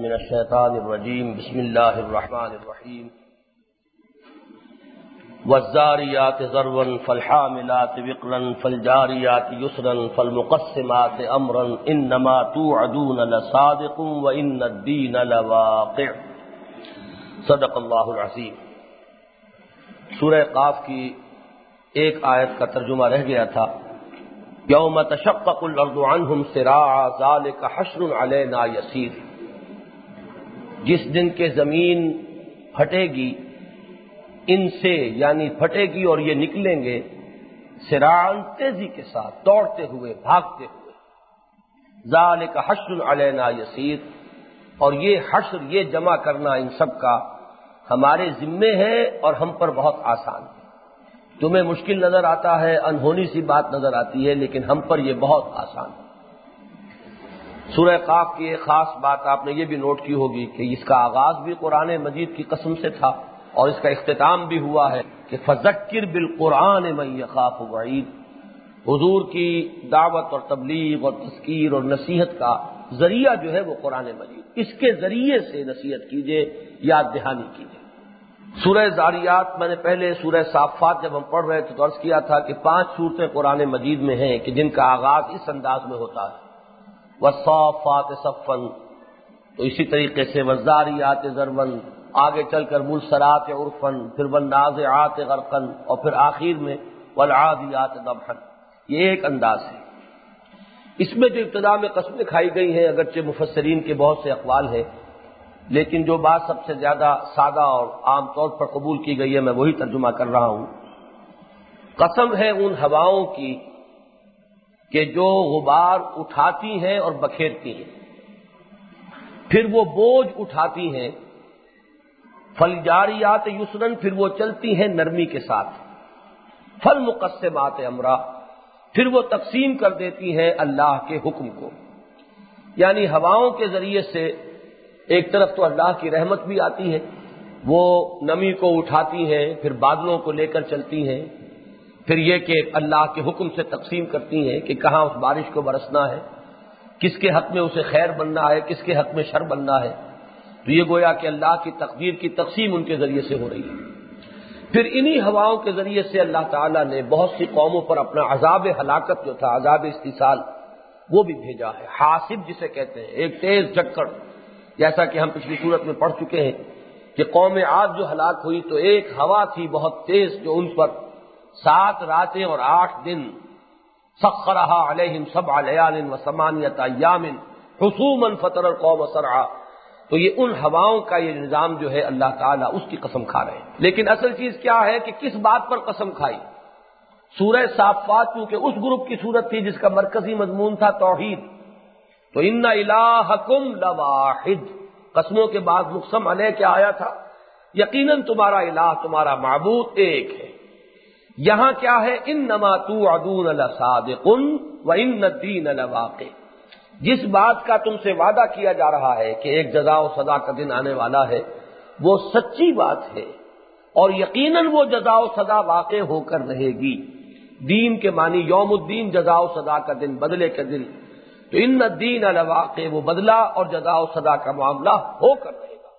من الشیطان الرجیم بسم اللہ الرحمن الرحیم والذاریات ذروا فالحاملات وقرا فالجاریات یسرا فالمقسمات امرا انما توعدون لصادق وان الدین لواقع۔ صدق اللہ العظیم۔ سورہ قاف کی ایک آیت کا ترجمہ رہ گیا تھا، یوم تشقق الارض عنہم سراعا ذلک حشر علینا یسیر۔ جس دن کے زمین پھٹے گی ان سے، یعنی پھٹے گی اور یہ نکلیں گے سراعاً تیزی کے ساتھ، دوڑتے ہوئے، بھاگتے ہوئے۔ ذالک حشر علینا یسیر، اور یہ حشر، یہ جمع کرنا ان سب کا ہمارے ذمے ہے اور ہم پر بہت آسان ہے۔ تمہیں مشکل نظر آتا ہے، انہونی سی بات نظر آتی ہے، لیکن ہم پر یہ بہت آسان ہے۔ سورہ قاف کی ایک خاص بات آپ نے یہ بھی نوٹ کی ہوگی کہ اس کا آغاز بھی قرآن مجید کی قسم سے تھا اور اس کا اختتام بھی ہوا ہے کہ فذکر بالقرآن من یخاف وعید۔ حضور کی دعوت اور تبلیغ اور تذکیر اور نصیحت کا ذریعہ جو ہے وہ قرآن مجید، اس کے ذریعے سے نصیحت کیجیے، یاد دہانی کیجیے۔ سورہ ذاریات، میں نے پہلے سورہ صافات جب ہم پڑھ رہے تھے تو عرض کیا تھا کہ 5 صورتیں قرآن مجید میں ہیں کہ جن کا آغاز اس انداز میں ہوتا ہے، والصافات صفا، تو اسی طریقے سے والذاریات ذروا، آگے چل کر والسرات عرفا، پھر والنازعات غرقا، اور پھر آخر میں والعادیات ضبحا۔ یہ ایک انداز ہے۔ اس میں جو ابتدا میں قسمیں کھائی گئی ہیں، اگرچہ مفسرین کے بہت سے اقوال ہیں، لیکن جو بات سب سے زیادہ سادہ اور عام طور پر قبول کی گئی ہے میں وہی ترجمہ کر رہا ہوں۔ قسم ہے ان ہوائوں کی کہ جو غبار اٹھاتی ہیں اور بکھیرتی ہیں، پھر وہ بوجھ اٹھاتی ہیں، فالجاریات یسرن، پھر وہ چلتی ہیں نرمی کے ساتھ، فالمقسمات امرا، پھر وہ تقسیم کر دیتی ہیں اللہ کے حکم کو۔ یعنی ہواؤں کے ذریعے سے ایک طرف تو اللہ کی رحمت بھی آتی ہے، وہ نمی کو اٹھاتی ہیں، پھر بادلوں کو لے کر چلتی ہیں، پھر یہ کہ اللہ کے حکم سے تقسیم کرتی ہیں کہ کہاں اس بارش کو برسنا ہے، کس کے حق میں اسے خیر بننا ہے، کس کے حق میں شر بننا ہے۔ تو یہ گویا کہ اللہ کی تقدیر کی تقسیم ان کے ذریعے سے ہو رہی ہے۔ پھر انہی ہواؤں کے ذریعے سے اللہ تعالیٰ نے بہت سی قوموں پر اپنا عذاب ہلاکت جو تھا، عذاب استیصال، وہ بھی بھیجا ہے۔ حاصب جسے کہتے ہیں، ایک تیز جھکڑ، جیسا کہ ہم پچھلی صورت میں پڑھ چکے ہیں کہ قوم عاد جو ہلاک ہوئی تو ایک ہوا تھی بہت تیز جو ان پر 7 راتیں اور 8 دن، سخرھا علیہم 7 لیال و 8 ایام حسوما فترى القوم صرعا۔ تو یہ ان ہواؤں کا یہ نظام جو ہے اللہ تعالیٰ اس کی قسم کھا رہے ہیں۔ لیکن اصل چیز کیا ہے کہ کس بات پر قسم کھائی؟ سورہ صافات کیونکہ اس گروپ کی صورت تھی جس کا مرکزی مضمون تھا توحید، تو ان الہکم لواحد، قسموں کے بعد مقسم علیہ کیا آیا تھا؟ یقیناً تمہارا الہ، تمہارا معبود ایک ہے۔ یہاں کیا ہے؟ انما توعدون لصادق وان الدین لواقع۔ جس بات کا تم سے وعدہ کیا جا رہا ہے کہ ایک جزا و سزا کا دن آنے والا ہے، وہ سچی بات ہے اور یقیناً وہ جزا و سزا واقع ہو کر رہے گی۔ دین کے معنی یوم الدین، جزا و سزا کا دن، بدلے کا دن۔ تو ان الدین لواقع، وہ بدلہ اور جزا و سزا کا معاملہ ہو کر رہے گا۔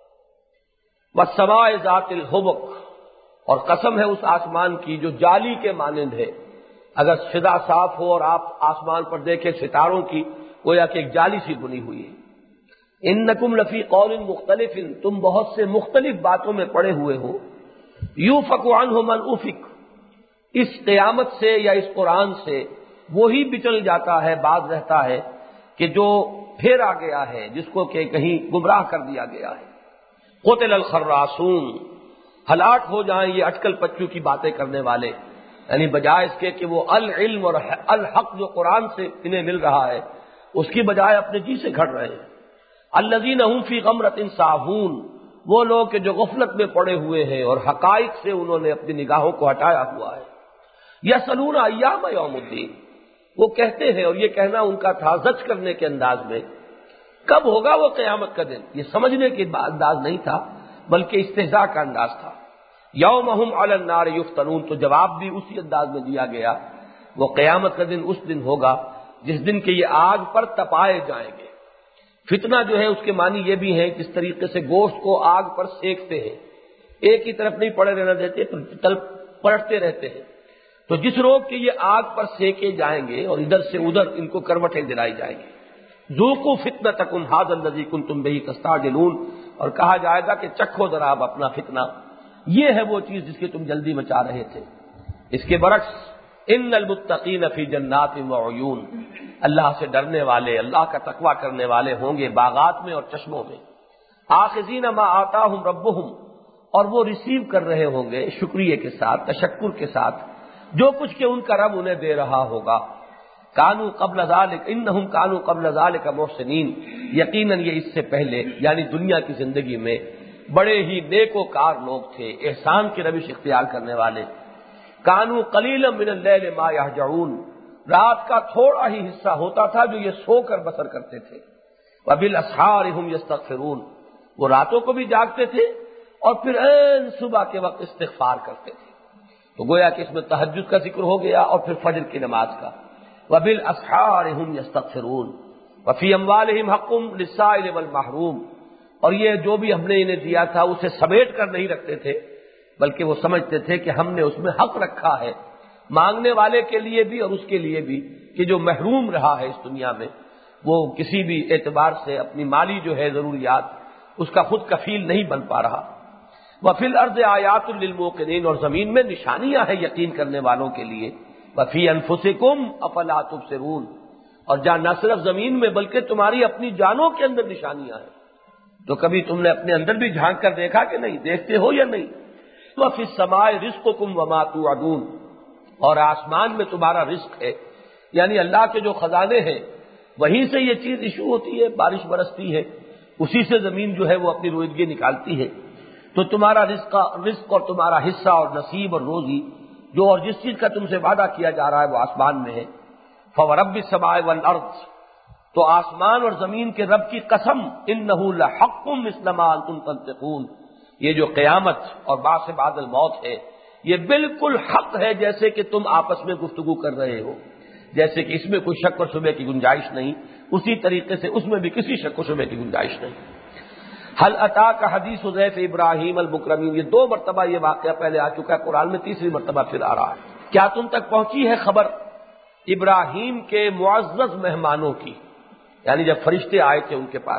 والسماء ذات الحبک، اور قسم ہے اس آسمان کی جو جالی کے مانند ہے۔ اگر فضا صاف ہو اور آپ آسمان پر دیکھیں ستاروں کی، گویا کہ ایک جالی سی بنی ہوئی ہے۔ انکم لفی قول مختلف، تم بہت سے مختلف باتوں میں پڑے ہوئے ہو۔ یوفک عنہ من افک، اس قیامت سے یا اس قرآن سے وہی بچل جاتا ہے، باز رہتا ہے کہ جو پھیرا گیا ہے، جس کو کہ کہیں گمراہ کر دیا گیا ہے۔ قتل الخراسون، ہلاک ہو جائیں یہ اٹکل پچو کی باتیں کرنے والے، یعنی بجائے اس کے کہ وہ العلم اور الحق جو قرآن سے انہیں مل رہا ہے اس کی بجائے اپنے جی سے گھڑ رہے ہیں۔ الذین هم فی غمرۃ ساہون، وہ لوگ کہ جو غفلت میں پڑے ہوئے ہیں اور حقائق سے انہوں نے اپنی نگاہوں کو ہٹایا ہوا ہے۔ یسألون ایام یوم الدین، وہ کہتے ہیں، اور یہ کہنا ان کا تھا زج کرنے کے انداز میں، کب ہوگا وہ قیامت کا دن؟ یہ سمجھنے کے انداز نہیں تھا بلکہ استہزاء کا انداز تھا۔ یوم ہم علی النار یفتنون، تو جواب بھی اسی انداز میں دیا گیا، وہ قیامت کا دن اس دن ہوگا جس دن کہ یہ آگ پر تپائے جائیں گے۔ فتنہ جو ہے اس کے معنی یہ بھی ہے جس طریقے سے گوشت کو آگ پر سینکتے ہیں، ایک ہی طرف نہیں پڑے رہنا دیتے، تل پلٹتے رہتے ہیں، تو جس روگ کے یہ آگ پر سینکے جائیں گے اور ادھر سے ادھر ان کو کروٹیں دلائی جائیں گی، ذوقوا فتنتکم ھذا الذی کنتم بہ تستعجلون، اور کہا جائے گا کہ چکھو ذرا اب اپنا فتنہ، یہ ہے وہ چیز جس کی تم جلدی مچا رہے تھے۔ اس کے برعکس ان المتقین فی جنات وعیون، اللہ سے ڈرنے والے، اللہ کا تقوی کرنے والے ہوں گے باغات میں اور چشموں میں، آخذین ما آتاہم ربہم، اور وہ ریسیو کر رہے ہوں گے شکریہ کے ساتھ، تشکر کے ساتھ جو کچھ کہ ان کا رب انہیں دے رہا ہوگا۔ کانوا قبل ذلک انہم کانوا قبل ذلک محسنین، یقیناً یہ اس سے پہلے یعنی دنیا کی زندگی میں بڑے ہی نیک وکار لوگ تھے، احسان کی روش اختیار کرنے والے۔ کانوا قلیلا من اللیل ما یہجعون، رات کا تھوڑا ہی حصہ ہوتا تھا جو یہ سو کر بسر کرتے تھے۔ وبالاسحار هم یستغفرون، وہ راتوں کو بھی جاگتے تھے اور پھر عین صبح کے وقت استغفار کرتے تھے، تو گویا کہ اس میں تہجد کا ذکر ہو گیا اور پھر فجر کی نماز کا۔ وبالاسحار هم یستغفرون وفی اموالهم حق للسائل والمحروم، اور یہ جو بھی ہم نے انہیں دیا تھا اسے سمیٹ کر نہیں رکھتے تھے، بلکہ وہ سمجھتے تھے کہ ہم نے اس میں حق رکھا ہے، مانگنے والے کے لیے بھی اور اس کے لیے بھی کہ جو محروم رہا ہے اس دنیا میں، وہ کسی بھی اعتبار سے اپنی مالی جو ہے ضروریات اس کا خود کفیل نہیں بن پا رہا۔ وفی الارض آیات للموقنین، اور زمین میں نشانیاں ہیں یقین کرنے والوں کے لیے۔ وفی انفسکم افلا تبصرون، اور جہاں نہ صرف زمین میں بلکہ تمہاری اپنی جانوں کے اندر نشانیاں ہیں، تو کبھی تم نے اپنے اندر بھی جھانک کر دیکھا کہ نہیں؟ دیکھتے ہو یا نہیں؟ وفی السماء رزقکم وما توعدون، اور آسمان میں تمہارا رزق ہے، یعنی اللہ کے جو خزانے ہیں وہیں سے یہ چیز ایشو ہوتی ہے، بارش برستی ہے، اسی سے زمین جو ہے وہ اپنی روزگی نکالتی ہے، تو تمہارا رزق اور تمہارا حصہ اور نصیب اور روزی جو اور جس چیز کا تم سے وعدہ کیا جا رہا ہے وہ آسمان میں ہے۔ فورب السماء والارض، تو آسمان اور زمین کے رب کی قسم، انہ لحق مثل ما انتم تنطقون، یہ جو قیامت اور بعث بعد الموت ہے یہ بالکل حق ہے جیسے کہ تم آپس میں گفتگو کر رہے ہو، جیسے کہ اس میں کوئی شک و شبہ کی گنجائش نہیں، اسی طریقے سے اس میں بھی کسی شک و شبہ کی گنجائش نہیں۔ حل اتاک حدیث ضیف ابراہیم المکرمین، یہ 2 مرتبہ یہ واقعہ پہلے آ چکا ہے قرآن میں، تیسری مرتبہ پھر آ رہا ہے۔ کیا تم تک پہنچی ہے خبر ابراہیم کے معزز مہمانوں کی، یعنی جب فرشتے آئے تھے ان کے پاس،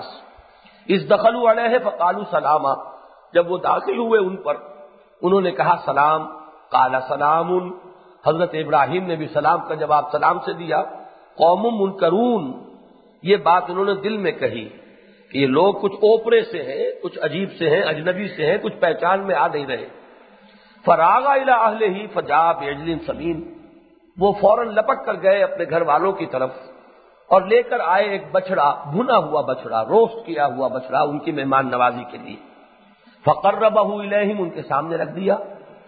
اس دخلوا علیہ فقالوا سلاما، جب وہ داخل ہوئے ان پر انہوں نے کہا سلام، قال سلام، حضرت ابراہیم نے بھی سلام کا جواب سلام سے دیا۔ قوم منکرون، یہ بات انہوں نے دل میں کہی کہ یہ لوگ کچھ اوپرے سے ہیں، کچھ عجیب سے ہیں، اجنبی سے ہیں، کچھ پہچان میں آ نہیں رہے۔ فراغ الی اہلہ فجاء بعجل سمین، وہ فوراً لپک کر گئے اپنے گھر والوں کی طرف اور لے کر آئے ایک بچڑا، بھنا ہوا بچڑا، روسٹ کیا ہوا بچڑا ان کی مہمان نوازی کے لیے۔ فقربہ الیہم، ان کے سامنے رکھ دیا۔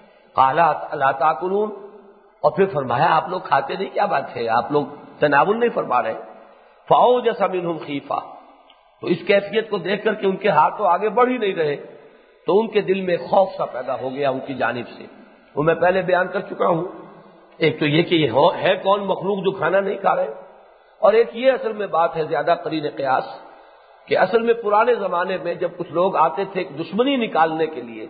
قال الا تاکلون، اور پھر فرمایا آپ لوگ کھاتے نہیں، کیا بات ہے، آپ لوگ تناول نہیں فرما رہے۔ فاوجس منہم خیفہ، تو اس کیفیت کو دیکھ کر کے ان کے ہاتھ تو آگے بڑھ ہی نہیں رہے، تو ان کے دل میں خوف سا پیدا ہو گیا ان کی جانب سے۔ وہ میں پہلے بیان کر چکا ہوں، ایک تو یہ کہ یہ ہے کون مخلوق جو کھانا نہیں کھا رہے، اور ایک یہ اصل میں بات ہے زیادہ قرین قیاس کہ اصل میں پرانے زمانے میں جب کچھ لوگ آتے تھے دشمنی نکالنے کے لیے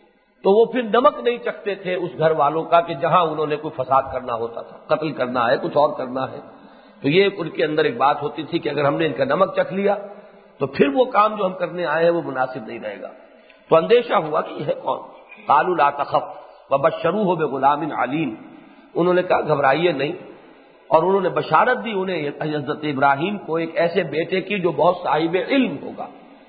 تو وہ پھر نمک نہیں چکھتے تھے اس گھر والوں کا کہ جہاں انہوں نے کوئی فساد کرنا ہوتا تھا، قتل کرنا ہے، کچھ اور کرنا ہے، تو یہ ان کے اندر ایک بات ہوتی تھی کہ اگر ہم نے ان کا نمک چکھ لیا تو پھر وہ کام جو ہم کرنے آئے ہیں وہ مناسب نہیں رہے گا۔ تو اندیشہ ہوا کہ یہ ہے کون؟ قالوا لا تخف وبشروه بغلام علیم، انہوں نے کہا گھبرائیے نہیں، اور انہوں نے بشارت دی انہیں حضرت ابراہیم کو ایک ایسے بیٹے کی جو بہت صاحب علم ہوگا۔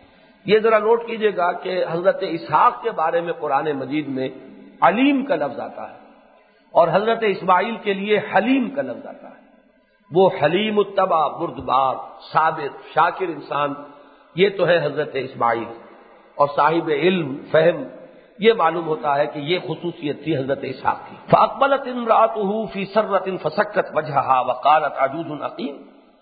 یہ ذرا نوٹ کیجئے گا کہ حضرت اسحاق کے بارے میں قرآن مجید میں علیم کا لفظ آتا ہے اور حضرت اسماعیل کے لیے حلیم کا لفظ آتا ہے۔ وہ حلیم الطبع، بردبار، صابر، شاکر انسان، یہ تو ہے حضرت اسماعیل، اور صاحب علم، فہم، یہ معلوم ہوتا ہے کہ یہ خصوصیت تھی حضرت اسحاق کی۔ فاقبلت امرأته فی سرۃ فسکت وجہها وقالت عجوز عقیم،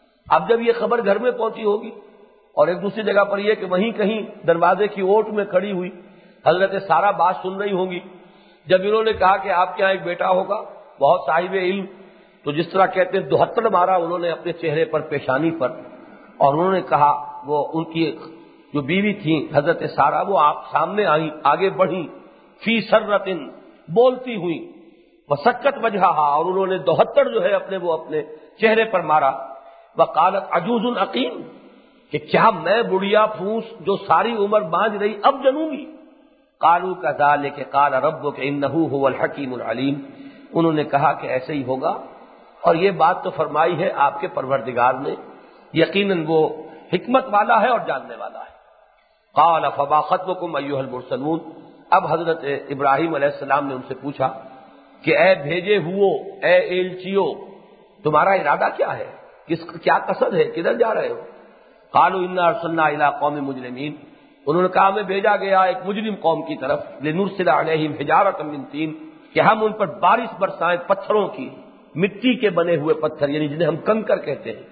اب جب یہ خبر گھر میں پہنچی ہوگی، اور ایک دوسری جگہ پر یہ کہ وہیں کہیں دروازے کی اوٹ میں کھڑی ہوئی حضرت سارہ بات سن رہی ہوں گی، جب انہوں نے کہا کہ آپ کے یہاں ایک بیٹا ہوگا بہت صاحب علم، تو جس طرح کہتے ہیں 72 مارا انہوں نے اپنے چہرے پر، پیشانی پر، اور انہوں نے کہا وہ ان کی جو بیوی تھیں حضرت سارہ، وہ آپ سامنے آئی، آگے بڑھی، فی سرۃ، بولتی ہوئی، وسکت وجہہا، اور انہوں نے دوہتر جو ہے اپنے چہرے پر مارا، وقالت عجوز عقیم، کہ کیا میں بڑھیا پھوس جو ساری عمر باندھ رہی اب جنوں گی؟ قالوا کذالک قال ربک انہ هو الحکیم العلیم، انہوں نے کہا کہ ایسے ہی ہوگا، اور یہ بات تو فرمائی ہے آپ کے پروردگار نے، یقیناً وہ حکمت والا ہے اور جاننے والا ہے۔ قال فما خطبکم ایھا المرسلون، اب حضرت ابراہیم علیہ السلام نے ان سے پوچھا کہ اے بھیجے ہوئے، اے ایلچیو، تمہارا ارادہ کیا ہے؟ کیا قصد ہے؟ کدھر جا رہے ہو؟ قالوا انا ارسلنا الى قوم مجرمین، انہوں نے کہا ہمیں بھیجا گیا ایک مجرم قوم کی طرف، لنرسل علیہم حجارۃ من طین، کہ ہم ان پر بارش برسائیں پتھروں کی، مٹی کے بنے ہوئے پتھر، یعنی جنہیں ہم کنکر کہتے ہیں،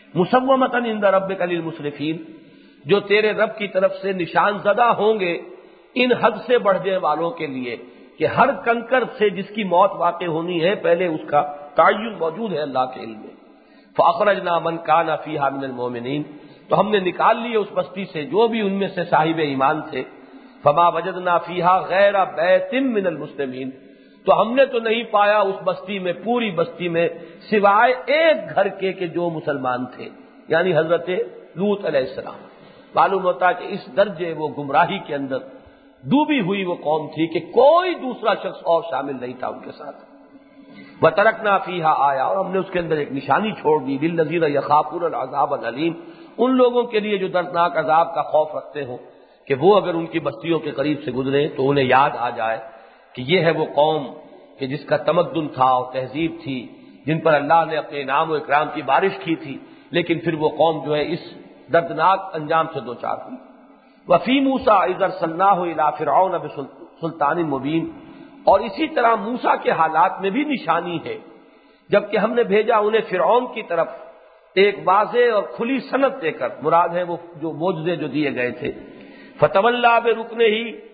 مسومۃ عند ربک للمسرفین، جو تیرے رب کی طرف سے نشان زدہ ہوں گے ان حد سے بڑھنے والوں کے لیے، کہ ہر کنکر سے جس کی موت واقع ہونی ہے پہلے اس کا تعین موجود ہے اللہ کے علم میں۔ فاخرجنا من کان فیہا من المؤمنین، تو ہم نے نکال لیے اس بستی سے جو بھی ان میں سے صاحب ایمان تھے، فما وجدنا فیہا غیر بیت من المسلمین، تو ہم نے تو نہیں پایا اس بستی میں، پوری بستی میں، سوائے ایک گھر کے کہ جو مسلمان تھے، یعنی حضرت لوط علیہ السلام۔ معلوم ہوتا ہے کہ اس درجے وہ گمراہی کے اندر ڈوبی ہوئی وہ قوم تھی کہ کوئی دوسرا شخص اور شامل نہیں تھا ان کے ساتھ۔ وَتَرَكْنَا فِيهَا آیَةً، اور ہم نے اس کے اندر ایک نشانی چھوڑ دی، لِلَّذِينَ يَخَافُونَ الْعَذَابَ الْأَلِيمَ، ان لوگوں کے لیے جو دردناک عذاب کا خوف رکھتے ہوں، کہ وہ اگر ان کی بستیوں کے قریب سے گزریں تو انہیں یاد آ جائے کہ یہ ہے وہ قوم کہ جس کا تمدن تھا اور تہذیب تھی، جن پر اللہ نے اپنے انعام و اکرام کی بارش کی تھی، لیکن پھر وہ قوم جو ہے اس دردناک انجام سے دوچار ہوئی۔ وفی موسیٰ اذ ارسلناہ الی فرعون بسلطان مبین، اور اسی طرح موسیٰ کے حالات میں بھی نشانی ہے، جبکہ ہم نے بھیجا انہیں فرعون کی طرف ایک واضح اور کھلی سند دے کر، مراد ہے وہ جو معجزے جو دیے گئے تھے، فتولی برکنہ،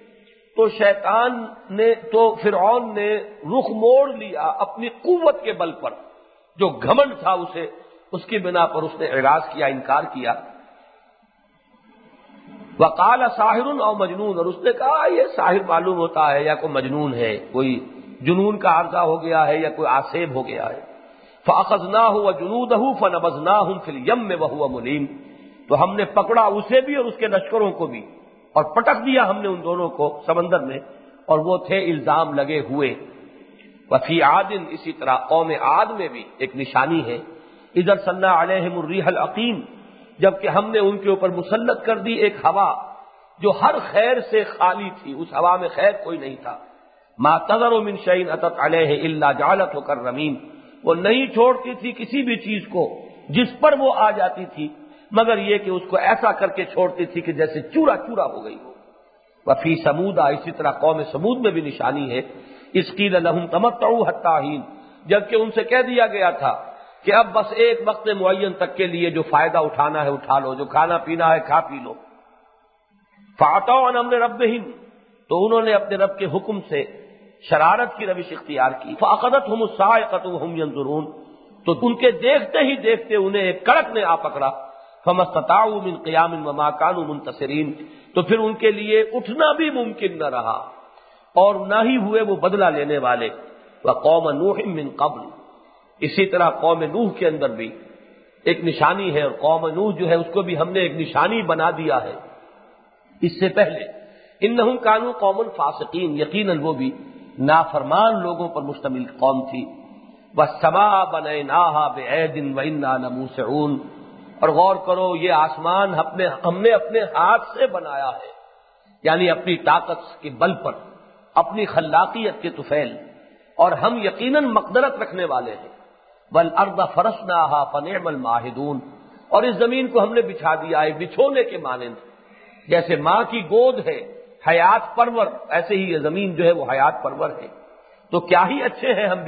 تو فرعون نے رخ موڑ لیا اپنی قوت کے بل پر، جو گھمنڈ تھا اسے، اس کی بنا پر اس نے اعراض کیا، انکار کیا۔ وقال ساحر او مجنون، اور اس نے کہا یہ ساحر معلوم ہوتا ہے یا کوئی مجنون ہے، کوئی جنون کا عارضہ ہو گیا ہے یا کوئی آسیب ہو گیا ہے۔ فاخذناہ وجنودہ فنبذناہم فی الیم وہو ملیم، تو ہم نے پکڑا اسے بھی اور اس کے لشکروں کو بھی، اور پٹک دیا ہم نے ان دونوں کو سمندر میں، اور وہ تھے الزام لگے ہوئے۔ وفی عاد، اسی طرح قوم عاد میں بھی ایک نشانی ہے، اذ ارسلنا علیہم الریح العقیم، جبکہ ہم نے ان کے اوپر مسلط کر دی ایک ہوا جو ہر خیر سے خالی تھی، اس ہوا میں خیر کوئی نہیں تھا۔ ما تذر من شیء اتت علیہ الا جعلته کالرمیم، وہ نہیں چھوڑتی تھی کسی بھی چیز کو جس پر وہ آ جاتی تھی، مگر یہ کہ اس کو ایسا کر کے چھوڑتی تھی کہ جیسے چورا چورا ہو گئی ہو۔ وفی سمود، اسی طرح قوم سمود میں بھی نشانی ہے، اذ قیل لهم تمتعوا حتی حین، جبکہ ان سے کہہ دیا گیا تھا کہ اب بس ایک وقت معین تک کے لیے جو فائدہ اٹھانا ہے اٹھا لو، جو کھانا پینا ہے کھا پی لو۔ فعتوا عن امر ربہم، تو انہوں نے اپنے رب کے حکم سے شرارت کی روش اختیار کی۔ فاخذتهم الصاعقۃ وهم ينظرون، تو ان کے دیکھتے ہی دیکھتے انہیں ایک کڑک نے آ پکڑا۔ فما استطاعوا من قیام وما كانوا منتصرین، تو پھر ان کے لیے اٹھنا بھی ممکن نہ رہا اور نہ ہی ہوئے وہ بدلہ لینے والے۔ وقوم نوح من قبل، اسی طرح قوم نوح کے اندر بھی ایک نشانی ہے، اور قوم نوح جو ہے اس کو بھی ہم نے ایک نشانی بنا دیا ہے اس سے پہلے۔ انہم کانوا قوم فاسقین، یقیناً وہ بھی نافرمان لوگوں پر مشتمل قوم تھی۔ والسماء بنیناہا بعید وإنا لموسعون، اور غور کرو یہ آسمان ہم نے اپنے ہاتھ سے بنایا ہے، یعنی اپنی طاقت کے بل پر، اپنی خلاقیت کے طفیل، اور ہم یقیناً مقدرت رکھنے والے ہیں۔ والارض فرشناہا فنعم الماہدون، اور اس زمین کو ہم نے بچھا دیا ہے بچھونے کے مانند، جیسے ماں کی گود ہے حیات پرور، ایسے ہی یہ زمین جو ہے وہ حیات پرور ہے، تو کیا ہی اچھے ہیں ہم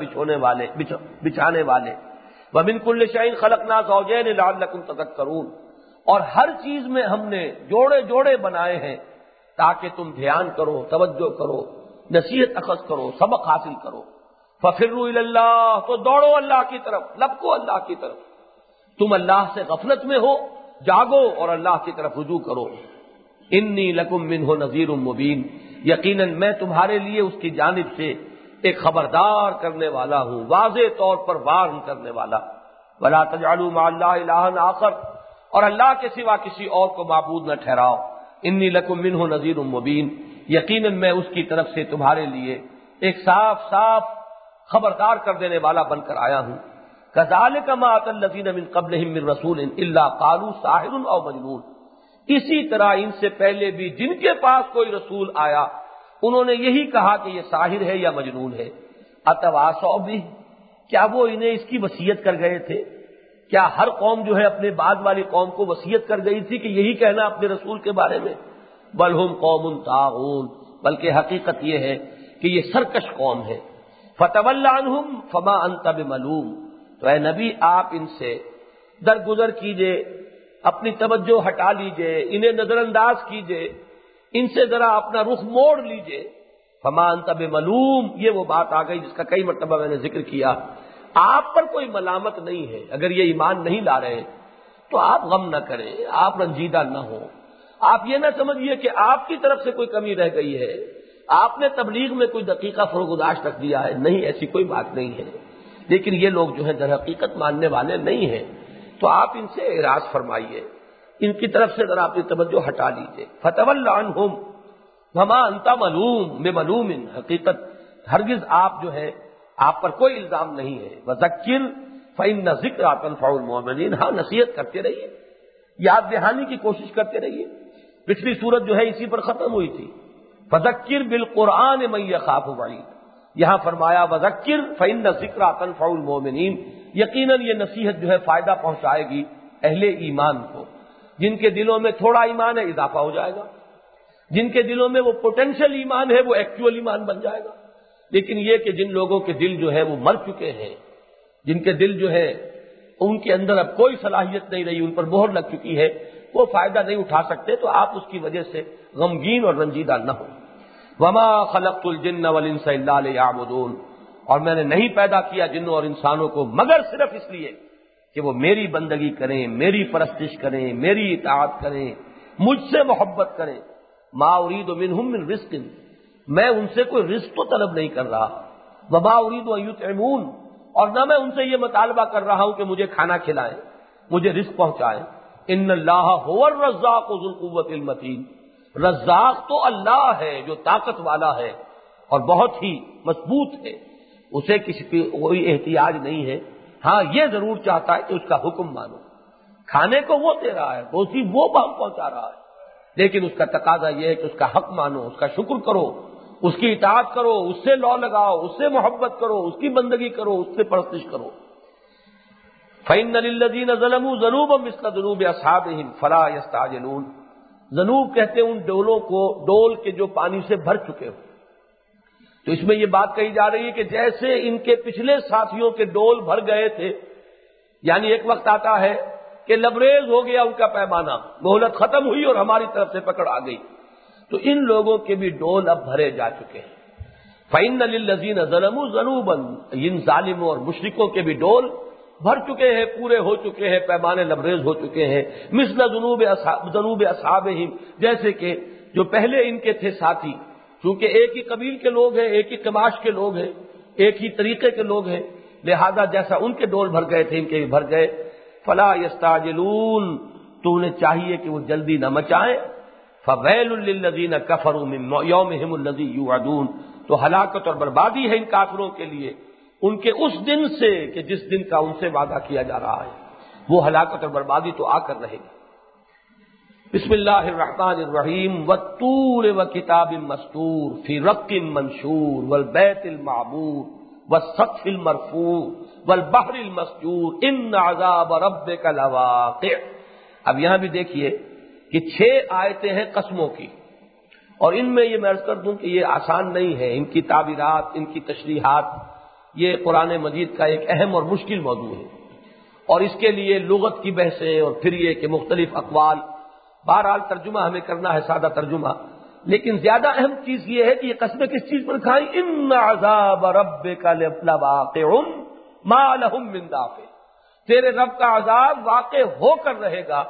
بچھانے والے۔ وَمِن كُلِّ شَيْءٍ خَلَقْنَا زَوْجَيْنِ لَعَلَّكُمْ تَذَكَّرُونَ، اور ہر چیز میں ہم نے جوڑے جوڑے بنائے ہیں تاکہ تم دھیان کرو، توجہ کرو، نصیحت اخذ کرو، سبق حاصل کرو۔ فَفِرُّوا إِلَى اللَّهِ، تو دوڑو اللہ کی طرف، لپکو اللہ کی طرف۔ تم اللہ سے غفلت میں ہو جاگو اور اللہ کی طرف رجوع کرو. انی لکم منہ نذیر مبین، یقیناً میں تمہارے لیے اس کی جانب سے ایک خبردار کرنے والا ہوں، واضح طور پر وارن کرنے والا. ولا تجعلوا مع اللہ الہا آخر، اور اللہ کے سوا کسی اور کو معبود نہ ٹھہراؤ. انی لکم منہ نذیر مبین، یقیناً میں اس کی طرف سے تمہارے لیے ایک صاف صاف خبردار کر دینے والا بن کر آیا ہوں. کذالک ما اتى الذین من قبلہم من رسول الا قالوا ساحر او مجنون، اسی طرح ان سے پہلے بھی جن کے پاس کوئی رسول آیا انہوں نے یہی کہا کہ یہ ساحر ہے یا مجنون ہے. اتواصوا بہ، کیا وہ انہیں اس کی وصیت کر گئے تھے؟ کیا ہر قوم جو ہے اپنے بعد والی قوم کو وصیت کر گئی تھی کہ یہی کہنا اپنے رسول کے بارے میں؟ بل ہم قوم طاغون، بلکہ حقیقت یہ ہے کہ یہ سرکش قوم ہے. فتول عنہم فما انت بملوم، تو اے نبی آپ ان سے درگزر کیجئے، اپنی توجہ ہٹا لیجئے، انہیں نظر انداز کیجئے، ان سے ذرا اپنا رخ موڑ لیجئے. فما انت بملوم، یہ وہ بات آ گئی جس کا کئی مرتبہ میں نے ذکر کیا. آپ پر کوئی ملامت نہیں ہے، اگر یہ ایمان نہیں لا رہے تو آپ غم نہ کریں، آپ رنجیدہ نہ ہوں. آپ یہ نہ سمجھیے کہ آپ کی طرف سے کوئی کمی رہ گئی ہے، آپ نے تبلیغ میں کوئی دقیقہ فروگزاشت رکھ دیا ہے، نہیں، ایسی کوئی بات نہیں ہے. لیکن یہ لوگ جو ہیں در حقیقت ماننے والے نہیں ہیں، تو آپ ان سے اعراض فرمائیے، ان کی طرف سے ذرا اپنی توجہ ہٹا لیجیے. فتول عنہم وما انت ملوم بملوم، حقیقت ہرگز آپ جو ہے آپ پر کوئی الزام نہیں ہے. وذکر فإن الذکر تنفع المؤمنین، ہاں نصیحت کرتے رہیے، یاد دہانی کی کوشش کرتے رہیے. پچھلی سورت جو ہے اسی پر ختم ہوئی تھی، فذکر بالقرآن من یخاف وعید. یہاں فرمایا وذکر فإن الذکر تنفع المؤمنین، یقیناً یہ نصیحت جو ہے فائدہ پہنچائے گی اہل ایمان کو. جن کے دلوں میں تھوڑا ایمان ہے اضافہ ہو جائے گا، جن کے دلوں میں وہ پوٹینشیل ایمان ہے وہ ایکچوئل ایمان بن جائے گا. لیکن یہ کہ جن لوگوں کے دل جو ہے وہ مر چکے ہیں، جن کے دل جو ہے ان کے اندر اب کوئی صلاحیت نہیں رہی، ان پر مہر لگ چکی ہے، وہ فائدہ نہیں اٹھا سکتے، تو آپ اس کی وجہ سے غمگین اور رنجیدہ نہ ہوں. وما خلقت الجن والانس الا ليعبدون، اور میں نے نہیں پیدا کیا جنوں اور انسانوں کو مگر صرف اس لیے کہ وہ میری بندگی کریں، میری پرستش کریں، میری اطاعت کریں، مجھ سے محبت کریں. ما اريد منهم من رزق، میں ان سے کوئی رزق تو طلب نہیں کر رہا. وما اريد ان يطعمون، اور نہ میں ان سے یہ مطالبہ کر رہا ہوں کہ مجھے کھانا کھلائیں، مجھے رزق پہنچائیں. ان اللہ هو الرزاق ذو القوة المتین، رزاق تو اللہ ہے جو طاقت والا ہے اور بہت ہی مضبوط ہے، اسے کسی کی کوئی احتیاج نہیں ہے. ہاں یہ ضرور چاہتا ہے کہ اس کا حکم مانو، کھانے کو وہ دے رہا ہے، روزی وہ پہنچا رہا ہے، لیکن اس کا تقاضا یہ ہے کہ اس کا حق مانو، اس کا شکر کرو، اس کی اطاعت کرو، اس سے لو لگاؤ، اس سے محبت کرو، اس کی بندگی کرو، اس سے پرستش کرو. فَإِنَّ لِلَّذِينَ ظَلَمُوا ذَنُوبًا مِثْلَ ذُنُوبِ أَصْحَابِهِمْ فَلَا يَسْتَعْجِلُونَ. ذنوب کہتے ہیں ان ڈولوں کو، ڈول کے جو پانی سے بھر چکے ہو. تو اس میں یہ بات کہی جا رہی ہے کہ جیسے ان کے پچھلے ساتھیوں کے ڈول بھر گئے تھے، یعنی ایک وقت آتا ہے کہ لبریز ہو گیا ان کا پیمانہ، مہلت ختم ہوئی اور ہماری طرف سے پکڑ آ گئی، تو ان لوگوں کے بھی ڈول اب بھرے جا چکے ہیں. فَإِنَّ لِلَّذِينَ ظَلَمُوا ذَنُوبًا، ان ظالموں اور مشرکوں کے بھی ڈول بھر چکے ہیں، پورے ہو چکے ہیں، پیمانے لبریز ہو چکے ہیں. مثل ذنوب اصحابہم، جیسے کہ جو پہلے ان کے تھے ساتھی، چونکہ ایک ہی قبیل کے لوگ ہیں، ایک ہی قماش کے لوگ ہیں، ایک ہی طریقے کے لوگ ہیں، لہذا جیسا ان کے ڈول بھر گئے تھے ان کے بھی بھر گئے. فلا یستعجلون، تو انہیں چاہیے کہ وہ جلدی نہ مچائیں. فویل للذین کفروا من یومہم الذی یوعدون، تو ہلاکت اور بربادی ہے ان کافروں کے لیے ان کے اس دن سے کہ جس دن کا ان سے وعدہ کیا جا رہا ہے، وہ ہلاکت اور بربادی تو آ کر رہے گی. بسم اللہ الرحمن الرحیم. والطور وکتاب مسطور فی رق منشور والبیت المعمور والسقف المرفوع والبحر المسجور ان عذاب ربک لواقع. اب یہاں بھی دیکھیے کہ 6 آیتیں ہیں قسموں کی، اور ان میں یہ میں عرض کر دوں کہ یہ آسان نہیں ہے، ان کی تعبیرات، ان کی تشریحات، یہ قرآن مجید کا ایک اہم اور مشکل موضوع ہے، اور اس کے لیے لغت کی بحثیں اور پھر یہ کہ مختلف اقوال. بہرحال ترجمہ ہمیں کرنا ہے سادہ ترجمہ، لیکن زیادہ اہم چیز یہ ہے کہ یہ قسمیں کس چیز پر کھائیں. ان عذاب ربک لواقع ما لهم من دافع، تیرے رب کا عذاب واقع ہو کر رہے گا،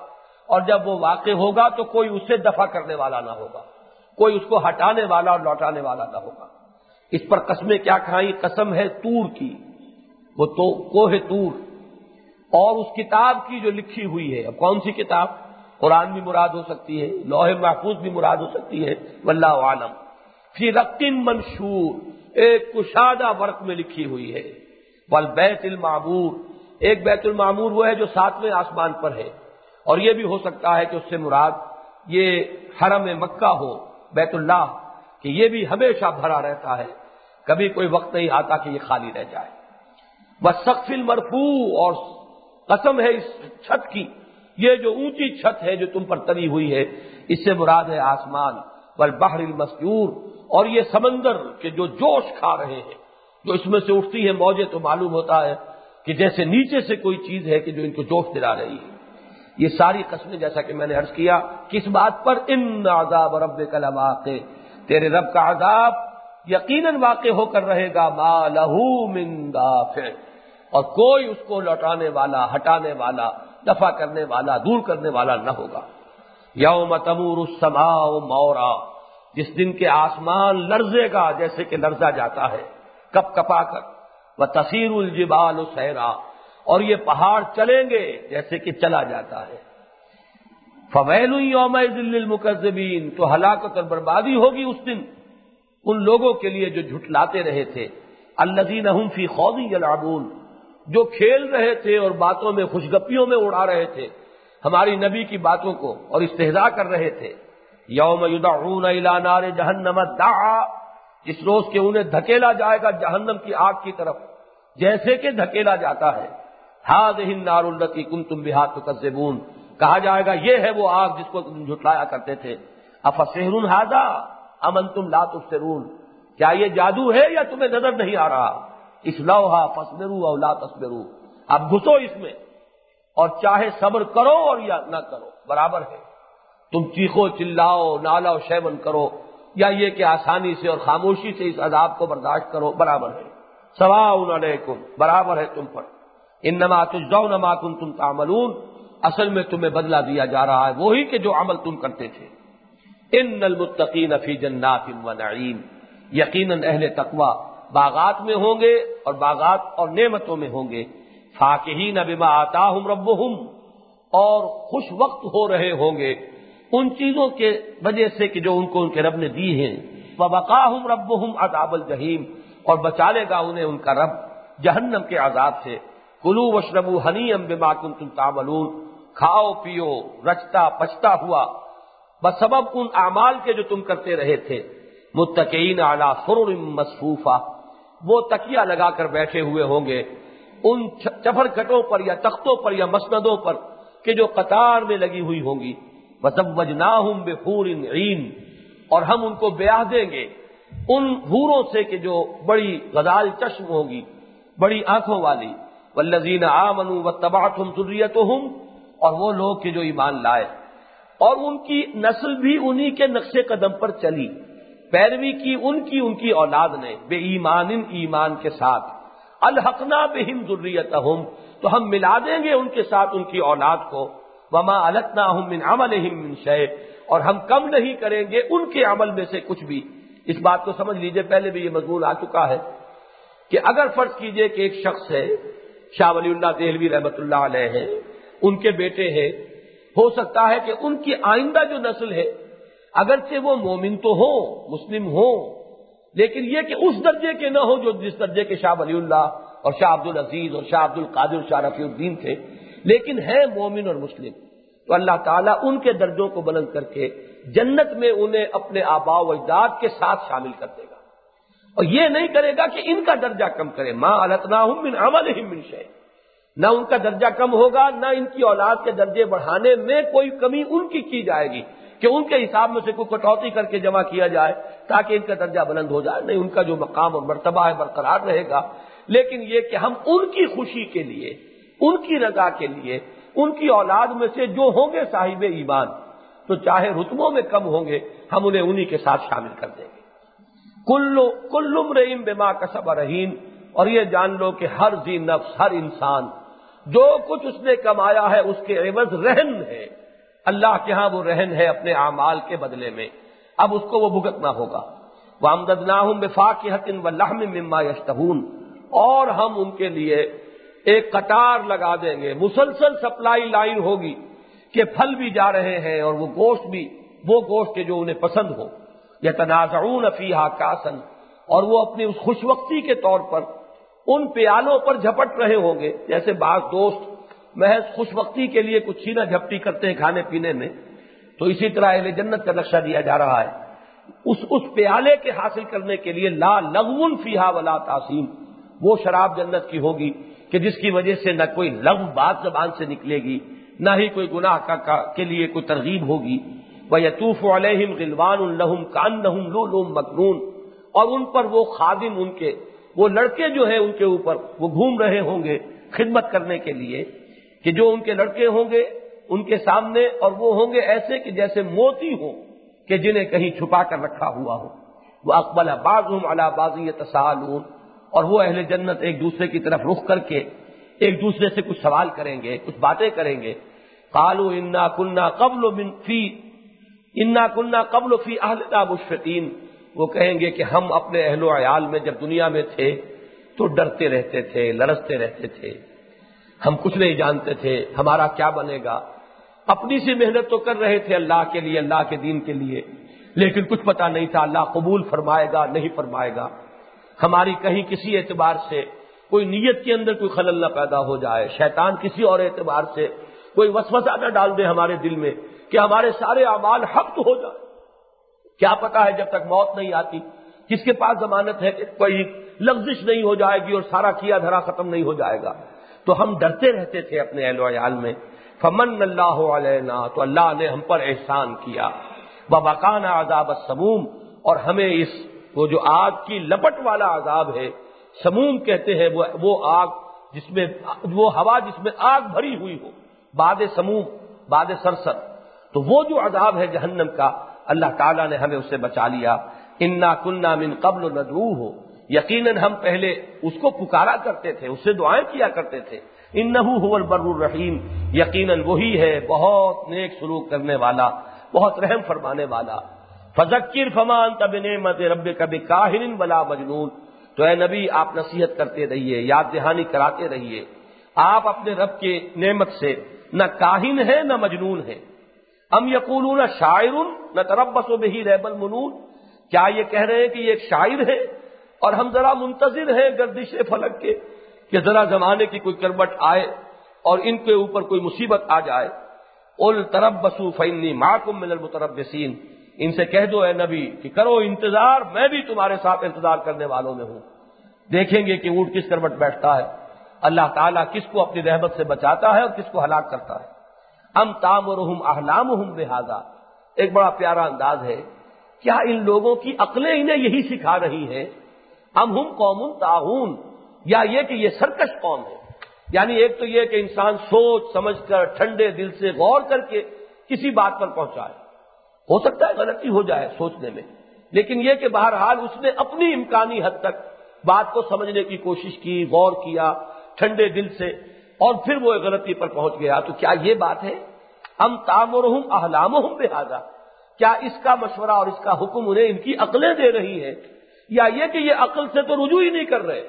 اور جب وہ واقع ہوگا تو کوئی اسے دفع کرنے والا نہ ہوگا، کوئی اس کو ہٹانے والا اور لوٹانے والا نہ ہوگا۔ اس پر قسمیں کیا کھائیں؟ قسم ہے طور کی، وہ تو کوہ طور، اور اس کتاب کی جو لکھی ہوئی ہے۔ اب کون سی کتاب؟ قرآن بھی مراد ہو سکتی ہے، لوح محفوظ بھی مراد ہو سکتی ہے، واللہ عالم۔ فی رق منشور، ایک کشادہ ورق میں لکھی ہوئی ہے۔ والبیت المعمور، ایک بیت المعمور وہ ہے جو 7ویں آسمان پر ہے، اور یہ بھی ہو سکتا ہے کہ اس سے مراد یہ حرم مکہ ہو، بیت اللہ، کہ یہ بھی ہمیشہ بھرا رہتا ہے، کبھی کوئی وقت نہیں آتا کہ یہ خالی رہ جائے۔ والسقف المرفوع، اور قسم ہے اس چھت کی، یہ جو اونچی چھت ہے جو تم پر تنی ہوئی ہے، اس سے مراد ہے آسمان۔ والبحر المسجور، اور یہ سمندر کے جو جوش کھا رہے ہیں، جو اس میں سے اٹھتی ہے موجیں، تو معلوم ہوتا ہے کہ جیسے نیچے سے کوئی چیز ہے کہ جو ان کو جوش دلا رہی ہے۔ یہ ساری قسمیں جیسا کہ میں نے عرض کیا کس بات پر؟ ان عذاب ربک لواقع، تیرے رب کا عذاب یقیناً واقع ہو کر رہے گا، ما لہ من دافع، اور کوئی اس کو لوٹانے والا، ہٹانے والا، دفع کرنے والا، دور کرنے والا نہ ہوگا۔ یوم تمور السماء مورا، جس دن کے آسمان لرزے گا جیسے کہ لرزا جاتا ہے کپ کپا کر، وتسیر الجبال سیرا، اور یہ پہاڑ چلیں گے جیسے کہ چلا جاتا ہے۔ فویل یومئذ للمکذبین، تو ہلاکت اور بربادی ہوگی اس دن ان لوگوں کے لیے جو جھٹلاتے رہے تھے، الذین هم فی خوض یلعبون، جو کھیل رہے تھے اور باتوں میں خوشگپیوں میں اڑا رہے تھے ہماری نبی کی باتوں کو اور استہزاء کر رہے تھے۔ یوم یدعون الی نار جہنم دعا، اس روز کے انہیں دھکیلا جائے گا جہنم کی آگ کی طرف جیسے کہ دھکیلا جاتا ہے۔ ہذہ النار التی کنتم بہا تکذبون، کہا جائے گا یہ ہے وہ آگ جس کو تم جھٹلایا کرتے تھے۔ افسحر ھذا ام انتم لا تبصرون، کیا یہ جادو ہے یا تمہیں نظر نہیں آ رہا؟ اصلوھا فاصبروا او لا تصبروا، اب گھسو اس میں، اور چاہے صبر کرو اور یا نہ کرو برابر ہے، تم چیخو چلاؤ نالا و شیون کرو، یا یہ کہ آسانی سے اور خاموشی سے اس عذاب کو برداشت کرو، برابر ہے۔ سواء علیکم، برابر ہے تم پر۔ انما تجزون ما کنتم تعملون، اصل میں تمہیں بدلہ دیا جا رہا ہے وہی کہ جو عمل تم کرتے تھے۔ ان المتقین فی جنات و نعیم، یقیناً اہل تقوی باغات میں ہوں گے اور باغات اور نعمتوں میں ہوں گے۔ فاکہین بما آتاہم ربہم، اور خوش وقت ہو رہے ہوں گے ان چیزوں کے وجہ سے کہ جو ان کو ان کے رب نے دی ہیں۔ ووقاہم ربہم عذاب الجحیم، اور بچا لے گا انہیں ان کا رب جہنم کے عذاب سے۔ کلوا واشربوا ہنیئا بما کنتم تعملون، کھاؤ پیو رچتا پچتا ہوا بسبب ان اعمال کے جو تم کرتے رہے تھے۔ متکئین علی سرر مصفوفہ، وہ تکیہ لگا کر بیٹھے ہوئے ہوں گے ان چفر کٹوں پر یا تختوں پر یا مسندوں پر کہ جو قطار میں لگی ہوئی ہوں گی۔ وزوجناہم بحور عین، اور ہم ان کو بیاہ دیں گے ان حوروں سے کہ جو بڑی غزال چشم ہوگی، بڑی آنکھوں والی۔ والذین آمنوا واتبعتہم ذریتہم، اور وہ لوگ کہ جو ایمان لائے اور ان کی نسل بھی انہی کے نقش قدم پر چلی، پیروی کی ان کی اولاد نے، بے ایمان ایمان کے ساتھ۔ الحقنا بہم ذریتہم، تو ہم ملا دیں گے ان کے ساتھ ان کی اولاد کو۔ وما التناہم من عملہم من شیء، اور ہم کم نہیں کریں گے ان کے عمل میں سے کچھ بھی۔ اس بات کو سمجھ لیجئے، پہلے بھی یہ مضمون آ چکا ہے کہ اگر فرض کیجئے کہ ایک شخص ہے، شاہ ولی اللہ دہلوی رحمۃ اللہ علیہ ہیں، ان کے بیٹے ہیں، ہو سکتا ہے کہ ان کی آئندہ جو نسل ہے اگرچہ وہ مومن تو ہو، مسلم ہو، لیکن یہ کہ اس درجے کے نہ ہو جو جس درجے کے شاہ ولی اللہ اور شاہ عبد العزیز اور شاہ عبد القادر شاہ رفیع الدین تھے، لیکن ہے مومن اور مسلم، تو اللہ تعالیٰ ان کے درجوں کو بلند کر کے جنت میں انہیں اپنے آباء و اجداد کے ساتھ شامل کر دے گا، اور یہ نہیں کرے گا کہ ان کا درجہ کم کرے۔ ما التناہم من عملہم من شیء، نہ ان کا درجہ کم ہوگا، نہ ان کی اولاد کے درجے بڑھانے میں کوئی کمی ان کی جائے گی کہ ان کے حساب میں سے کوئی کٹوتی کر کے جمع کیا جائے تاکہ ان کا درجہ بلند ہو جائے، نہیں، ان کا جو مقام اور مرتبہ ہے برقرار رہے گا۔ لیکن یہ کہ ہم ان کی خوشی کے لیے، ان کی رضا کے لیے، ان کی اولاد میں سے جو ہوں گے صاحب ایمان، تو چاہے رتبوں میں کم ہوں گے ہم انہیں انہی کے ساتھ شامل کر دیں گے۔ کل امرئ بما کسب رہین، اور یہ جان لو کہ ہر ذی نفس، ہر انسان جو کچھ اس نے کمایا ہے اس کے عوض رہن ہے، اللہ کے ہاں وہ رہن ہے اپنے اعمال کے بدلے میں، اب اس کو وہ بھگتنا ہوگا۔ وَأَمْدَدْنَاهُمْ بِفَاكِهَةٍ وَلَحْمٍ مِّمَّا يَشْتَهُونَ، اور ہم ان کے لیے ایک قطار لگا دیں گے، مسلسل سپلائی لائن ہوگی کہ پھل بھی جا رہے ہیں اور وہ گوشت بھی، وہ گوشت کے جو انہیں پسند ہو۔ يَتَنَازَعُونَ فِيهَا كَأْسًا، اور وہ اپنی اس خوش وقتی کے طور پر ان پیالوں پر جھپٹ رہے ہوں گے، جیسے بعض دوست محض خوش وقتی کے لیے کچھ چھینا جھپٹی کرتے ہیں کھانے پینے میں، تو اسی طرح اہل جنت کا نقشہ دیا جا رہا ہے اس پیالے کے حاصل کرنے کے لیے لا لغو فیہا ولا تاثیم، وہ شراب جنت کی ہوگی کہ جس کی وجہ سے نہ کوئی لغو بات زبان سے نکلے گی، نہ ہی کوئی گناہ کے لیے کوئی ترغیب ہوگی۔ وَيَطُوفُ عَلَيْهِمْ غِلْوَانٌ لَهُمْ كَأَنَّهُمْ لُؤْلُؤٌ مَّكْنُونٌ، اور ان پر وہ خادم، ان کے وہ لڑکے جو ہیں ان کے اوپر وہ گھوم رہے ہوں گے خدمت کرنے کے لیے، کہ جو ان کے لڑکے ہوں گے ان کے سامنے، اور وہ ہوں گے ایسے کہ جیسے موتی ہوں کہ جنہیں کہیں چھپا کر رکھا ہوا ہو۔ وَأَقْبَلَ بَعْضُهُمْ عَلَىٰ بَعْضٍ يَتَسَاءَلُونَ، اور وہ اہل جنت ایک دوسرے کی طرف رخ کر کے ایک دوسرے سے کچھ سوال کریں گے، کچھ باتیں کریں گے۔ قَالُوا إِنَّا كُنَّا قَبْلُ فِي أَهْلِنَا مُشْفِقِينَ، وہ کہیں گے کہ ہم اپنے اہل و عیال میں جب دنیا میں تھے تو ڈرتے رہتے تھے، لرزتے رہتے تھے، ہم کچھ نہیں جانتے تھے ہمارا کیا بنے گا، اپنی سی محنت تو کر رہے تھے اللہ کے لیے، اللہ کے دین کے لیے، لیکن کچھ پتہ نہیں تھا اللہ قبول فرمائے گا نہیں فرمائے گا، ہماری کہیں کسی اعتبار سے کوئی نیت کے اندر کوئی خلل نہ پیدا ہو جائے، شیطان کسی اور اعتبار سے کوئی وسوسہ نہ ڈال دے ہمارے دل میں کہ ہمارے سارے اعمال حق ہو جائے۔ کیا پتا ہے جب تک موت نہیں آتی کس کے پاس ضمانت ہے کہ کوئی لغزش نہیں ہو جائے گی اور سارا کیا دھرا ختم نہیں ہو جائے گا، تو ہم ڈرتے رہتے تھے اپنے اہل و عیال میں۔ فمن اللہ علینا، تو اللہ نے ہم پر احسان کیا، وبقانا عذاب السموم، اور ہمیں اس وہ جو آگ کی لپٹ والا عذاب ہے، سموم کہتے ہیں وہ آگ جس میں وہ ہوا جس میں آگ بھری ہوئی ہو، باد سموم، باد سرسر، تو وہ جو عذاب ہے جہنم کا، اللہ تعالیٰ نے ہمیں اس سے بچا لیا۔ انا کنا من قبل ندعوہ، یقیناً ہم پہلے اس کو پکارا کرتے تھے، اس سے دعائیں کیا کرتے تھے۔ انہ هو البر الرحیم، یقیناً وہی ہے بہت نیک سلوک کرنے والا، بہت رحم فرمانے والا۔ فذکر فما انت بنعمت ربک بکاہن ولا مجنون، تو اے نبی آپ نصیحت کرتے رہیے، یاد دہانی کراتے رہیے، آپ اپنے رب کے نعمت سے نہ کاہن ہے نہ مجنون ہے۔ ام یقولون شاعر نتربص بہ ریب المنون، کیا یہ کہہ رہے ہیں کہ یہ ایک شاعر ہے اور ہم ذرا منتظر ہیں گردش فلک کے کہ ذرا زمانے کی کوئی کروٹ آئے اور ان کے اوپر کوئی مصیبت آ جائے۔ قل تربصوا فإنی معکم من المتربصین، ان سے کہہ دو اے نبی کہ کرو انتظار، میں بھی تمہارے ساتھ انتظار کرنے والوں میں ہوں۔ دیکھیں گے کہ اونٹ کس کروٹ بیٹھتا ہے، اللہ تعالیٰ کس کو اپنی رحمت سے بچاتا ہے اور کس کو ہلاک کرتا ہے۔ ام تامرہم احلامہم بہذا، ایک بڑا پیارا انداز ہے، کیا ان لوگوں کی عقلیں انہیں یہی سکھا رہی ہیں؟ ام ہم قوم طاغون، یا یہ کہ یہ سرکش قوم ہے، یعنی ایک تو یہ کہ انسان سوچ سمجھ کر ٹھنڈے دل سے غور کر کے کسی بات پر پہنچائے، ہو سکتا ہے غلطی ہو جائے سوچنے میں، لیکن یہ کہ بہرحال اس نے اپنی امکانی حد تک بات کو سمجھنے کی کوشش کی، غور کیا ٹھنڈے دل سے، اور پھر وہ غلطی پر پہنچ گیا۔ تو کیا یہ بات ہے؟ ام تامرہم احلامہم بہذا، کیا اس کا مشورہ اور اس کا حکم انہیں ان کی عقلیں دے رہی ہیں، یا یہ کہ یہ عقل سے تو رجوع ہی نہیں کر رہے،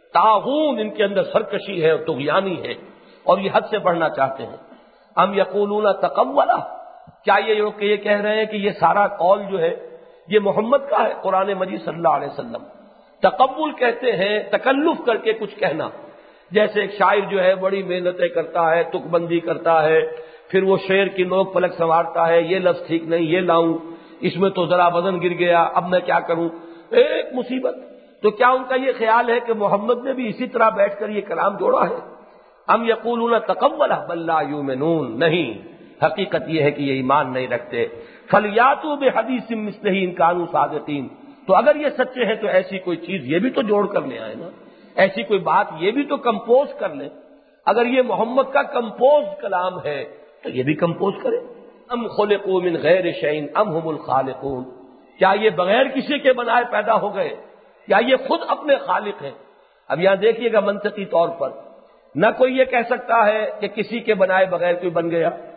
طاغون ان کے اندر سرکشی ہے اور طغیانی ہے اور یہ حد سے بڑھنا چاہتے ہیں۔ ام یقولون تقولہ، کیا یہ کہہ رہے ہیں کہ یہ سارا قول جو ہے یہ محمد کا ہے، قرآن مجید صلی اللہ علیہ وسلم۔ تقول کہتے ہیں تکلف کر کے کچھ کہنا، جیسے ایک شاعر جو ہے بڑی محنتیں کرتا ہے، تک بندی کرتا ہے، پھر وہ شعر کی نوک پلک سنوارتا ہے، یہ لفظ ٹھیک نہیں، یہ لاؤں، اس میں تو ذرا وزن گر گیا، اب میں کیا کروں، ایک مصیبت۔ تو کیا ان کا یہ خیال ہے کہ محمد نے بھی اسی طرح بیٹھ کر یہ کلام جوڑا ہے؟ ام یقولون تقولہ بل لا یؤمنون، نہیں، حقیقت یہ ہے کہ یہ ایمان نہیں رکھتے۔ فلیاتوا بحدیث مثلہ ان کانوا صادقین، تو اگر یہ سچے ہیں تو ایسی کوئی چیز یہ بھی تو جوڑ کر لے آئے نا، ایسی کوئی بات یہ بھی تو کمپوز کر لیں۔ اگر یہ محمد کا کمپوز کلام ہے تو یہ بھی کمپوز کرے۔ ام خلقوا من غیر شیء ام هم الخالقون، کیا یہ بغیر کسی کے بنائے پیدا ہو گئے یا یہ خود اپنے خالق ہیں؟ اب یہاں دیکھیے گا منطقی طور پر نہ کوئی یہ کہہ سکتا ہے کہ کسی کے بنائے بغیر کوئی بن گیا،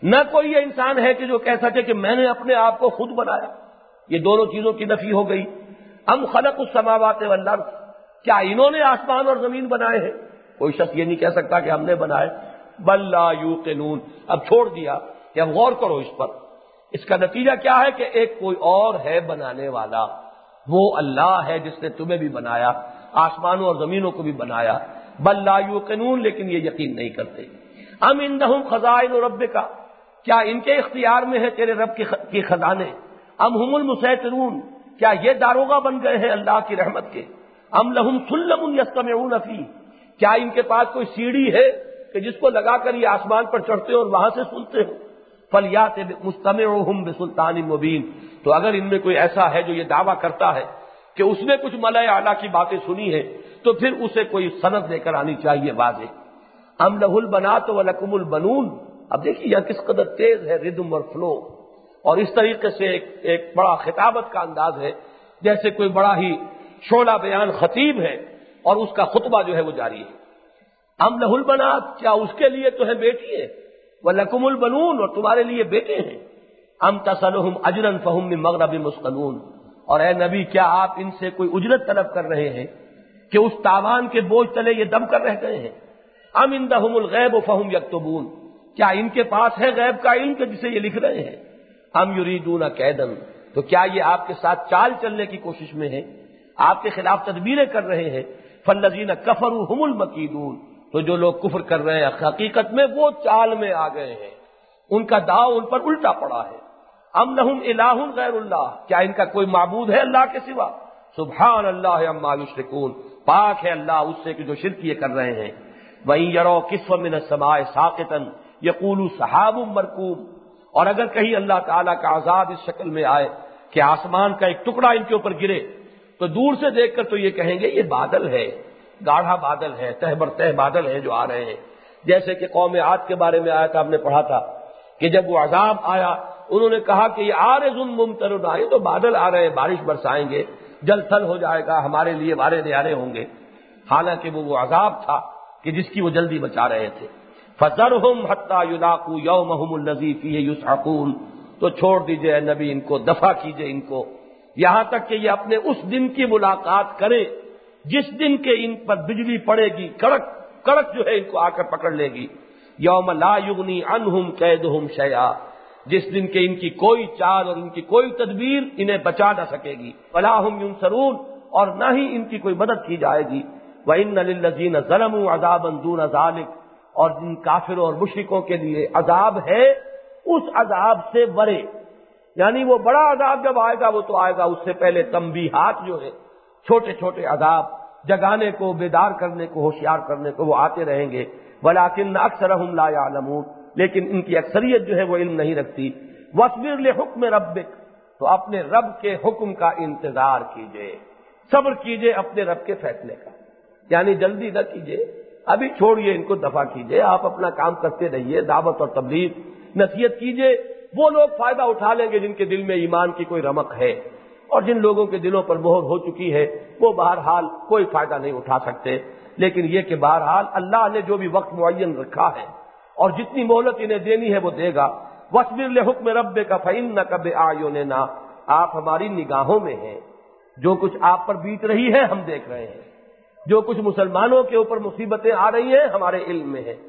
نہ کوئی یہ انسان ہے کہ جو کہہ سکے کہ میں نے اپنے آپ کو خود بنایا. یہ دونوں چیزوں کی نفی ہو گئی. ام خلق السماوات والارض، کیا انہوں نے آسمان اور زمین بنائے ہیں؟ کوئی شخص یہ نہیں کہہ سکتا کہ ہم نے بنائے. بل لا یوقنون، اب چھوڑ دیا کہ اب غور کرو اس پر. اس کا نتیجہ کیا ہے کہ ایک کوئی اور ہے بنانے والا، وہ اللہ ہے جس نے تمہیں بھی بنایا، آسمانوں اور زمینوں کو بھی بنایا. بل لا یوقنون، لیکن یہ یقین نہیں کرتے. ام عندہم خزائن ربک، کیا ان کے اختیار میں ہے تیرے رب کے خزانے؟ ام ہم المسیطرون، کیا یہ داروغہ بن گئے ہیں اللہ کی رحمت کے؟ ام لہم سلم یستمعون فیہ، کیا ان کے پاس کوئی سیڑھی ہے کہ جس کو لگا کر یہ آسمان پر چڑھتے اور وہاں سے سنتے ہو؟ فلیات مستمعهم بسلطان مبین، تو اگر ان میں کوئی ایسا ہے جو یہ دعویٰ کرتا ہے کہ اس نے کچھ ملأ اعلیٰ کی باتیں سنی ہیں، تو پھر اسے کوئی سند لے کر آنی چاہیے واضح. ام لہ البنات ولکم البنون، اب دیکھیے یہ کس قدر تیز ہے ردم اور فلو، اور اس طریقے سے ایک بڑا خطابت کا انداز ہے، جیسے کوئی بڑا ہی شعلہ بیان خطیب ہے اور اس کا خطبہ جو ہے وہ جاری ہے. ام لہ البنات، کیا اس کے لیے تو ہے بیٹی ہے، وَلَكُمُ الْبَنُونَ، اور تمہارے لیے بیٹے ہیں. ام تسألُهُمْ أَجْرًا فَهُمْ مِنْ مَغْرَبٍ مُثْقَلُونَ، اور اے نبی کیا آپ ان سے کوئی اجرت طلب کر رہے ہیں کہ اس تاوان کے بوجھ تلے یہ دب کر رہ گئے ہیں؟ ام عندهم الغیب فهم یکتبون، کیا ان کے پاس ہے غیب کا علم کہ جسے یہ لکھ رہے ہیں؟ ام یریدون کیدا، تو کیا یہ آپ کے ساتھ چال چلنے کی کوشش میں ہیں، آپ کے خلاف تدبیریں کر رہے ہیں؟ فالذین کفروا هم المکیدون، تو جو لوگ کفر کر رہے ہیں حقیقت میں وہ چال میں آ گئے ہیں، ان کا داؤ ان پر الٹا پڑا ہے. ام لہم الہ غیر اللہ، کیا ان کا کوئی معبود ہے اللہ کے سوا؟ سبحان اللہ عما یشرکون، پاک ہے اللہ اس سے کہ جو شرک یہ کر رہے ہیں. وَإِن يَرَوْا كِسْفًا مِّنَ السَّمَاءِ سَاقِطًا يَقُولُوا سَحَابٌ مَّرْكُومٌ، اور اگر کہیں اللہ تعالیٰ کا عذاب اس شکل میں آئے کہ آسمان کا ایک ٹکڑا ان کے اوپر گرے، تو دور سے دیکھ کر تو یہ کہیں گے یہ بادل ہے، گاڑھا بادل ہے، تہ بر تہ بادل ہیں جو آ رہے ہیں. جیسے کہ قوم عاد کے بارے میں آیا تھا، ہم نے پڑھا تھا کہ جب وہ عذاب آیا انہوں نے کہا کہ یہ عارض ممطر، آئے تو بادل آ رہے ہیں، بارش برسائیں گے، جل تھل ہو جائے گا، ہمارے لیے وارے نیارے ہوں گے. حالانکہ وہ عذاب تھا کہ جس کی وہ جلدی بچا رہے تھے. فَذَرْهُمْ حَتَّىٰ يُلَاقُوا يَوْمَهُمُ الَّذِي فِيهِ يُصْعَقُونَ، تو چھوڑ دیجئے اے نبی ان کو، دفع کیجئے ان کو یہاں تک کہ یہ اپنے اس دن کی ملاقات کریں جس دن کے ان پر بجلی پڑے گی، کڑک کڑک جو ہے ان کو آ کر پکڑ لے گی. یوم لا یغنی عنہم کیدہم شیئا، جس دن کے ان کی کوئی چال اور ان کی کوئی تدبیر انہیں بچا نہ سکے گی. ولا ہم ینصرون، اور نہ ہی ان کی کوئی مدد کی جائے گی. وَإِنَّ لِلَّذِينَ ظَلَمُوا عَذَابًا دُونَ ذَلِكَ، اور جن کافروں اور مشرکوں کے لیے عذاب ہے اس عذاب سے ورے، یعنی وہ بڑا عذاب جب آئے گا وہ تو آئے گا، اس سے پہلے تنبیہات جو ہے، چھوٹے چھوٹے عذاب جگانے کو، بیدار کرنے کو، ہوشیار کرنے کو، وہ آتے رہیں گے. وَلَٰكِنَّ أَكْثَرَهُمْ لَا يَعْلَمُونَ، لیکن ان کی اکثریت جو ہے وہ علم نہیں رکھتی. وَاصْبِرْ لِحُكْمِ رَبِّكَ، تو اپنے رب کے حکم کا انتظار کیجئے، صبر کیجئے اپنے رب کے فیصلے کا، یعنی جلدی نہ کیجئے، ابھی چھوڑیے ان کو، دفع کیجئے، آپ اپنا کام کرتے رہیے، دعوت اور تبلیغ نصیحت کیجئے. وہ لوگ فائدہ اٹھا لیں گے جن کے دل میں ایمان کی کوئی رمق ہے، اور جن لوگوں کے دلوں پر مہر ہو چکی ہے وہ بہرحال کوئی فائدہ نہیں اٹھا سکتے. لیکن یہ کہ بہرحال اللہ نے جو بھی وقت معین رکھا ہے اور جتنی مہلت انہیں دینی ہے وہ دے گا. وَاصْبِرْ لِحُكْمِ رَبِّكَ فَإِنَّكَ بِأَعْيُنِنَا، آپ ہماری نگاہوں میں ہیں، جو کچھ آپ پر بیت رہی ہے ہم دیکھ رہے ہیں، جو کچھ مسلمانوں کے اوپر مصیبتیں آ رہی ہیں ہمارے علم میں ہے.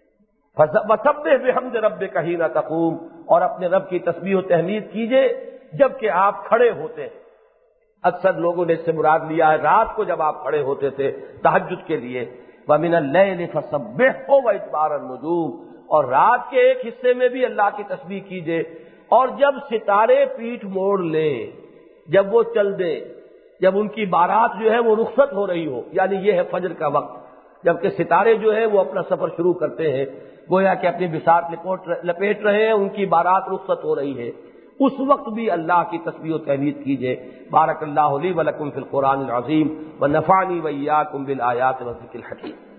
وَسَبِّحْ بِحَمْدِ رَبِّكَ حِينَ تَقُومُ، اور اپنے رب کی تسبیح و تحمید کیجئے جبکہ آپ کھڑے ہوتے ہیں. اکثر لوگوں نے اس سے مراد لیا ہے رات کو جب آپ کھڑے ہوتے تھے تہجد کے لیے. وَمِنَ اللَّيْلِ فَسَبِّحْهُ وَإِدْبَارَ النُّجُومِ، اور رات کے ایک حصے میں بھی اللہ کی تسبیح کیجئے، اور جب ستارے پیٹھ موڑ لیں، جب وہ چل دیں، جب ان کی بارات جو ہے وہ رخصت ہو رہی ہو، یعنی یہ ہے فجر کا وقت، جبکہ ستارے جو ہے وہ اپنا سفر شروع کرتے ہیں، گویا کہ اپنی بساط لپیٹ رہے ہیں، ان کی بارات رخصت ہو رہی ہے، اس وقت بھی اللہ کی تسبیح و تحمید کیجئے. بارک اللہ لی ولکم فی القرآن العظیم ونفعنی وإیاکم بالآیات والذکر الحکیم.